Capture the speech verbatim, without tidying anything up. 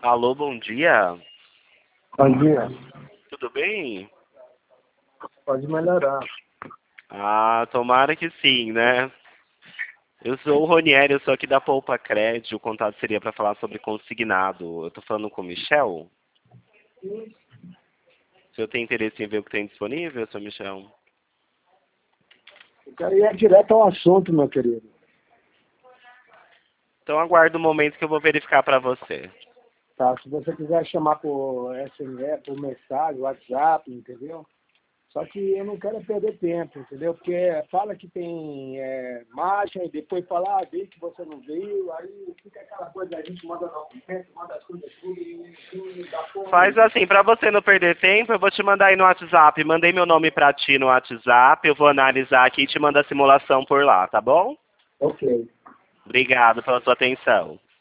Alô, bom dia. Bom dia. Tudo bem? Pode melhorar. Ah, tomara que sim, né? Eu sou o Ronieri, eu sou aqui da Poupa Crédito. O contato seria para falar sobre consignado. Eu tô falando com o Michel? Se eu tenho interesse em ver o que tem disponível, seu Michel? Eu quero ir direto ao assunto, meu querido. Então aguardo o momento que eu vou verificar para você. Tá? Se você quiser chamar por S M S, por mensagem, WhatsApp, entendeu? Só que eu não quero perder tempo, entendeu? Porque fala que tem é, marcha e depois fala, ah, vi que você não veio, aí fica aquela coisa, a gente manda documento, manda as coisas tudo e não dá porra Faz nenhuma. assim, para você não perder tempo, eu vou te mandar aí no WhatsApp. Mandei meu nome para ti no WhatsApp, eu vou analisar aqui e te mando a simulação por lá, tá bom? Ok. Obrigado pela sua atenção.